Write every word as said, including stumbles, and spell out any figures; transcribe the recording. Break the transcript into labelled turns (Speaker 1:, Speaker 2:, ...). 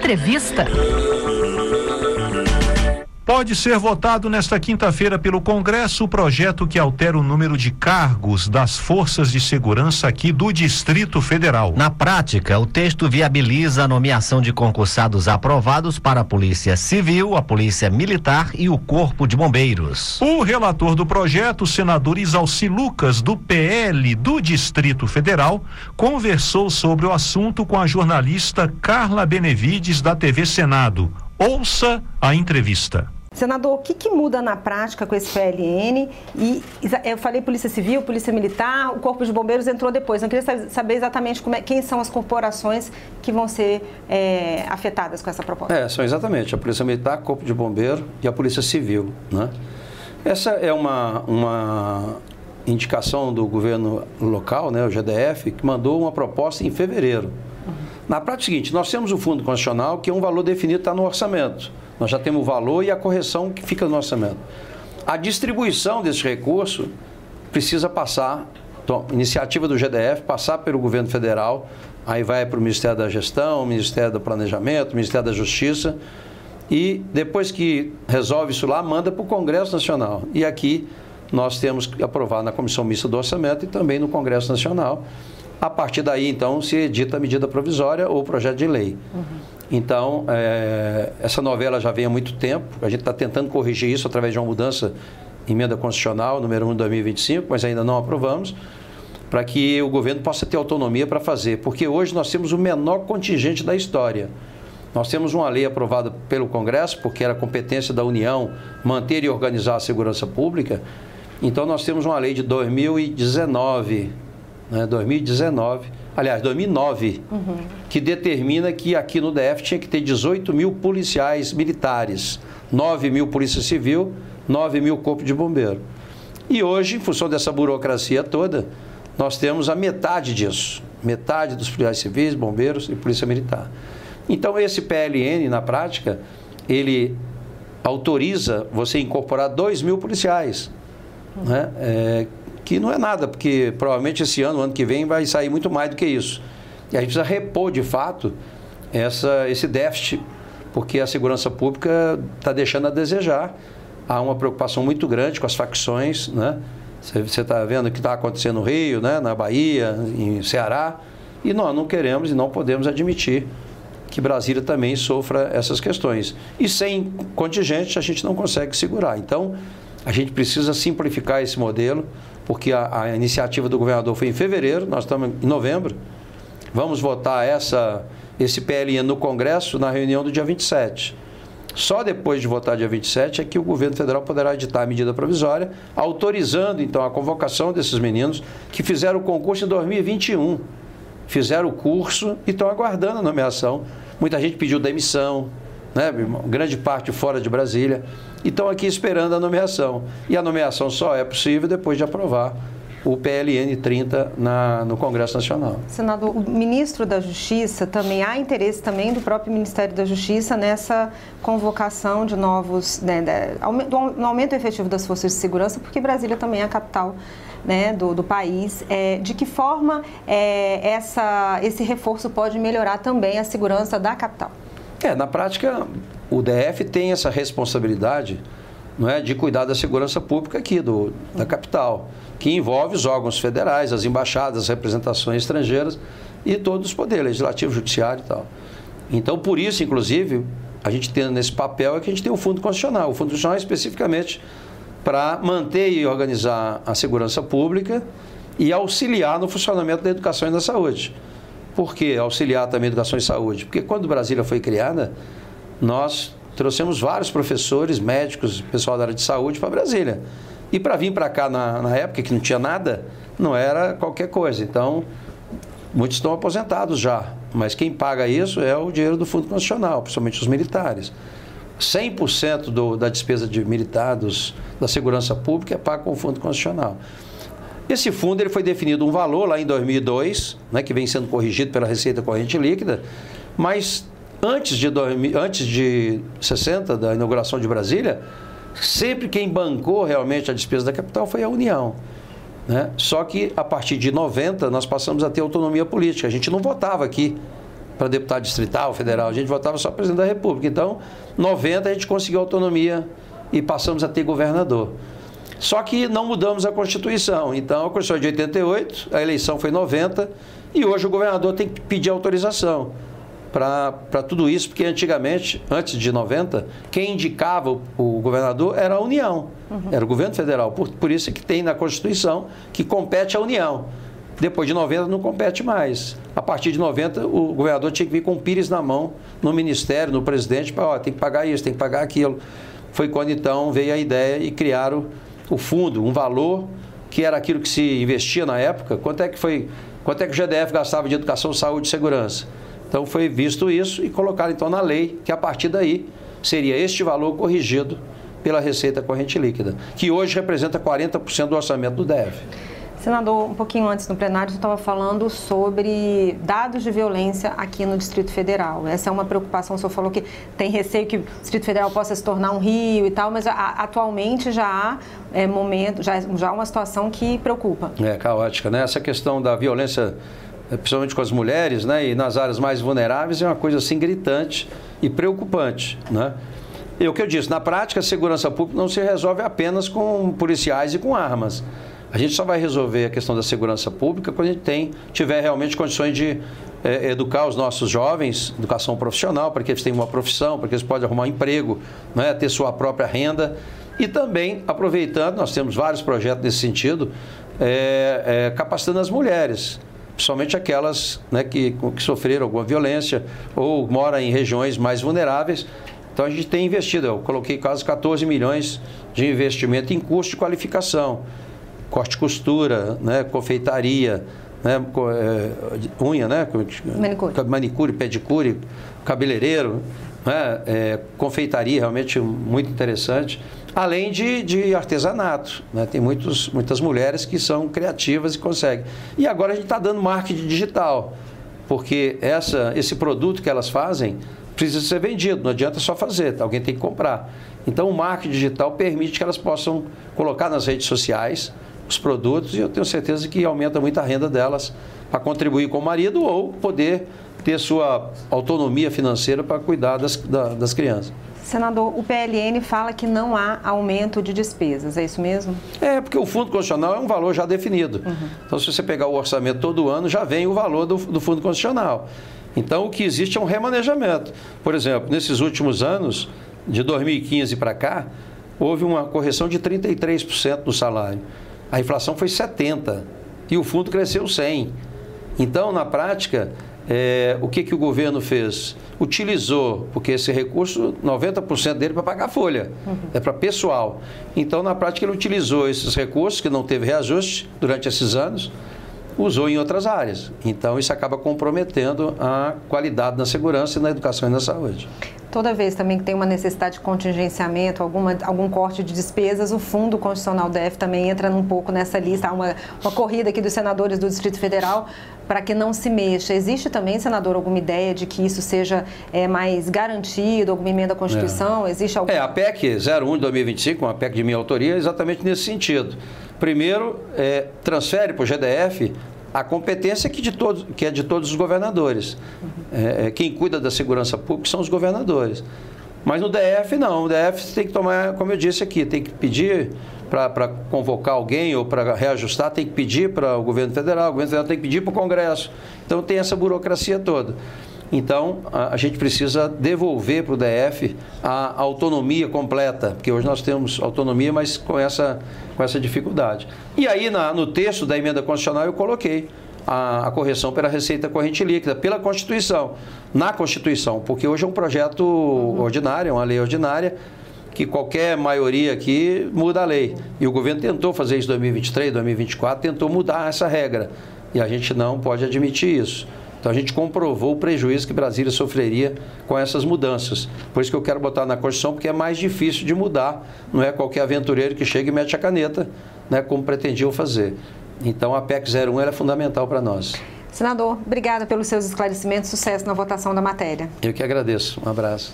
Speaker 1: entrevista.
Speaker 2: Pode ser votado nesta quinta-feira pelo Congresso o projeto que altera o número de cargos das forças de segurança aqui do Distrito Federal.
Speaker 3: Na prática, o texto viabiliza a nomeação de concursados aprovados para a Polícia Civil, a Polícia Militar e o Corpo de Bombeiros.
Speaker 2: O relator do projeto, o senador Isalci Lucas, do P L do Distrito Federal, conversou sobre o assunto com a jornalista Carla Benevides, da T V Senado. Ouça a entrevista.
Speaker 4: Senador, o que, que muda na prática com esse P L N? E eu falei Polícia Civil, Polícia Militar, o Corpo de Bombeiros entrou depois. Eu queria saber exatamente como é, quem são as corporações que vão ser é, afetadas com essa proposta.
Speaker 5: É, são exatamente a Polícia Militar, Corpo de Bombeiro e a Polícia Civil, né? Essa é uma, uma indicação do governo local, né, o G D F, que mandou uma proposta em fevereiro. Uhum. Na prática é o seguinte, nós temos o Fundo Constitucional, que é um valor definido, está no orçamento. Nós já temos o valor e a correção que fica no orçamento. A distribuição desse recurso precisa passar, então, iniciativa do G D F, passar pelo governo federal, aí vai para o Ministério da Gestão, Ministério do Planejamento, Ministério da Justiça, e depois que resolve isso lá, manda para o Congresso Nacional. E aqui nós temos que aprovar na Comissão Mista do Orçamento e também no Congresso Nacional. A partir daí, então, se edita a medida provisória ou projeto de lei. Uhum. Então, é, essa novela já vem há muito tempo, a gente está tentando corrigir isso através de uma mudança, emenda constitucional, número um de dois mil e vinte e cinco, mas ainda não aprovamos, para que o governo possa ter autonomia para fazer, porque hoje nós temos o menor contingente da história. Nós temos uma lei aprovada pelo Congresso, porque era competência da União manter e organizar a segurança pública, então nós temos uma lei de dois mil e dezenove, né, dois mil e dezenove, aliás, dois mil e nove, uhum. que determina que aqui no D F tinha que ter dezoito mil policiais militares, nove mil polícia civil, nove mil corpo de bombeiro. E hoje, em função dessa burocracia toda, nós temos a metade disso, metade dos policiais civis, bombeiros e polícia militar. Então, esse P L N, na prática, ele autoriza você incorporar dois mil policiais, uhum. né? É, que não é nada, porque provavelmente esse ano, ano que vem, vai sair muito mais do que isso. E a gente precisa repor, de fato, essa, esse déficit, porque a segurança pública está deixando a desejar. Há uma preocupação muito grande com as facções, né? Você está vendo o que está acontecendo no Rio, né? Na Bahia, em Ceará, e nós não queremos e não podemos admitir que Brasília também sofra essas questões. E sem contingente a gente não consegue segurar. Então, a gente precisa simplificar esse modelo, porque a, a iniciativa do governador foi em fevereiro, nós estamos em novembro. Vamos votar essa, esse P L N no Congresso na reunião do dia vinte e sete. Só depois de votar dia vinte e sete é que o governo federal poderá editar a medida provisória, autorizando, então, a convocação desses meninos que fizeram o concurso em dois mil e vinte e um. Fizeram o curso e estão aguardando a nomeação. Muita gente pediu demissão, né? Grande parte fora de Brasília, e estão aqui esperando a nomeação. E a nomeação só é possível depois de aprovar o P L N trinta na, no Congresso Nacional.
Speaker 4: Senador, o ministro da Justiça, também há interesse também do próprio Ministério da Justiça nessa convocação de novos, né, de, no aumento efetivo das forças de segurança, porque Brasília também é a capital, né, do, do país. É, de que forma é, essa, esse reforço pode melhorar também a segurança da capital?
Speaker 5: É, na prática, o D F tem essa responsabilidade, não é, de cuidar da segurança pública aqui do, da capital, que envolve os órgãos federais, as embaixadas, as representações estrangeiras e todos os poderes, legislativo, judiciário e tal. Então, por isso, inclusive, a gente tendo nesse papel é que a gente tem o Fundo Constitucional. O Fundo Constitucional é especificamente para manter e organizar a segurança pública e auxiliar no funcionamento da educação e da saúde. Por que auxiliar também a educação e saúde? Porque quando Brasília foi criada, nós trouxemos vários professores, médicos, pessoal da área de saúde para Brasília. E para vir para cá na, na época que não tinha nada, não era qualquer coisa. Então, muitos estão aposentados já, mas quem paga isso é o dinheiro do Fundo Constitucional, principalmente os militares. cem por cento do, da despesa de militares da segurança pública é paga com o Fundo Constitucional. Esse fundo ele foi definido um valor lá em dois mil e dois, né, que vem sendo corrigido pela Receita Corrente Líquida, mas antes de, dois mil, antes de sessenta, da inauguração de Brasília, sempre quem bancou realmente a despesa da capital foi a União, né? Só que a partir de noventa nós passamos a ter autonomia política, a gente não votava aqui para deputado distrital, federal, a gente votava só presidente da República. Então, em noventa a gente conseguiu autonomia e passamos a ter governador. Só que não mudamos a Constituição. Então, a Constituição é de oitenta e oito, a eleição foi em noventa, e hoje o governador tem que pedir autorização para tudo isso, porque antigamente, antes de noventa, quem indicava o, o governador era a União, uhum. era o governo federal. Por, por isso que tem na Constituição que compete à União. Depois de noventa não compete mais. A partir de noventa, o governador tinha que vir com o pires na mão no ministério, no presidente, para, ó, tem que pagar isso, tem que pagar aquilo. Foi quando então veio a ideia e criaram o fundo, um valor que era aquilo que se investia na época. Quanto é que foi, quanto é que o G D F gastava de educação, saúde e segurança? Então foi visto isso e colocaram então na lei que a partir daí seria este valor corrigido pela receita corrente líquida, que hoje representa quarenta por cento do orçamento do D F.
Speaker 4: Senador, um pouquinho antes no plenário, você estava falando sobre dados de violência aqui no Distrito Federal. Essa é uma preocupação, o senhor falou que tem receio que o Distrito Federal possa se tornar um Rio e tal, mas a, atualmente já há é, momento, já, já há uma situação que preocupa. É caótica, né? Essa questão da violência, principalmente com as mulheres, né, e nas áreas mais vulneráveis, é uma coisa assim gritante e preocupante, né? E o que eu disse, na prática, a segurança pública não se resolve apenas com policiais e com armas. A gente só vai resolver a questão da segurança pública quando a gente tem, tiver realmente condições de é, educar os nossos jovens, educação profissional, para que eles tenham uma profissão, para que eles possam arrumar um emprego, né, ter sua própria renda. E também, aproveitando, nós temos vários projetos nesse sentido, é, é, capacitando as mulheres, principalmente aquelas, né, que, que sofreram alguma violência ou moram em regiões mais vulneráveis. Então, a gente tem investido, eu coloquei quase quatorze milhões de investimento em curso de qualificação, corte e costura, né, confeitaria, né, é, unha, né, manicure, manicure pedicure, cabeleireiro, né, é, confeitaria, realmente muito interessante, além de, de artesanato, né, tem muitos, muitas mulheres que são criativas e conseguem. E agora a gente está dando marketing digital, porque essa, esse produto que elas fazem precisa ser vendido, não adianta só fazer, alguém tem que comprar. Então o marketing digital permite que elas possam colocar nas redes sociais os produtos, e eu tenho certeza que aumenta muito a renda delas para contribuir com o marido ou poder ter sua autonomia financeira para cuidar das, da, das crianças. Senador, o P L N fala que não há aumento de despesas, é isso mesmo?
Speaker 5: É, porque o Fundo Constitucional é um valor já definido. Uhum. Então, se você pegar o orçamento todo ano, já vem o valor do, do Fundo Constitucional. Então, o que existe é um remanejamento. Por exemplo, nesses últimos anos, de dois mil e quinze para cá, houve uma correção de trinta e três por cento do salário. A inflação foi setenta por cento e o fundo cresceu cem por cento. Então, na prática, é, o que, que o governo fez? Utilizou, porque esse recurso, noventa por cento dele é para pagar a folha, uhum. é para pessoal. Então, na prática, ele utilizou esses recursos, que não teve reajuste durante esses anos, usou em outras áreas. Então, isso acaba comprometendo a qualidade na segurança e na educação e na saúde.
Speaker 4: Toda vez também que tem uma necessidade de contingenciamento, alguma, algum corte de despesas, o Fundo Constitucional D F também entra um pouco nessa lista. Há uma, uma corrida aqui dos senadores do Distrito Federal para que não se mexa. Existe também, senador, alguma ideia de que isso seja é, mais garantido, alguma emenda à Constituição? É. Existe algum...
Speaker 5: É, a P E C zero um de dois mil e vinte e cinco, uma P E C de minha autoria, é exatamente nesse sentido. Primeiro, é, transfere para o G D F a competência que, de todos, que é de todos os governadores. Uhum. É, quem cuida da segurança pública são os governadores. Mas no D F não, o D F tem que tomar, como eu disse aqui, tem que pedir para convocar alguém ou para reajustar, tem que pedir para o governo federal, o governo federal tem que pedir para o Congresso. Então tem essa burocracia toda. Então a, a gente precisa devolver para o D F a, a autonomia completa, porque hoje nós temos autonomia, mas com essa, com essa dificuldade. E aí na, no texto da emenda constitucional eu coloquei a, a correção pela receita corrente líquida, pela Constituição, na Constituição, porque hoje é um projeto uhum. ordinário, é uma lei ordinária, que qualquer maioria aqui muda a lei. E o governo tentou fazer isso em dois mil e vinte e três, dois mil e vinte e quatro, tentou mudar essa regra. E a gente não pode admitir isso. Então a gente comprovou o prejuízo que Brasília sofreria com essas mudanças. Por isso que eu quero botar na Constituição, porque é mais difícil de mudar. Não é qualquer aventureiro que chega e mete a caneta, né, como pretendiam fazer. Então a P E C zero um ela é fundamental para nós.
Speaker 4: Senador, obrigada pelos seus esclarecimentos. Sucesso na votação da matéria.
Speaker 5: Eu que agradeço. Um abraço.